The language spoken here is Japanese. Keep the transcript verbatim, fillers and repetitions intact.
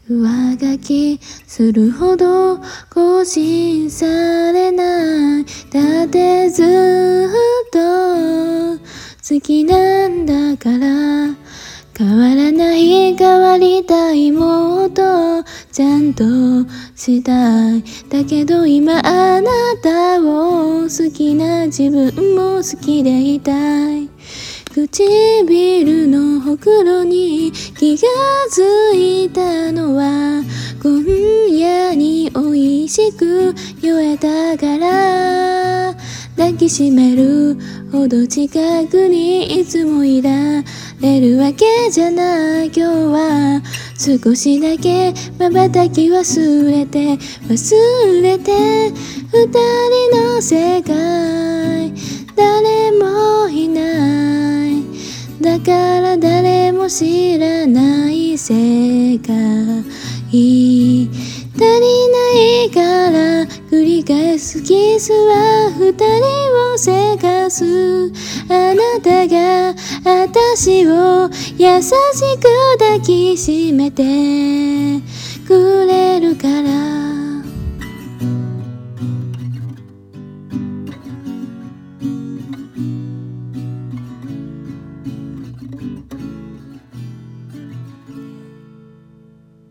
上書きするほど更新されない。だってずっと好きなんだから。変わらない変わりたいもっとちゃんとしたい。だけど今あなたを好きな自分も好きでいたい。唇のほくろに気がついたのは今夜に美味しく酔えたから。抱きしめるほど近くにいつもいられるわけじゃない。今日は少しだけ瞬き忘れて忘れて二人の世界誰もいない。だから誰も知らない世界足りないから繰り返すキスは二人をせかす。あなたが私を優しく抱きしめてくれるから。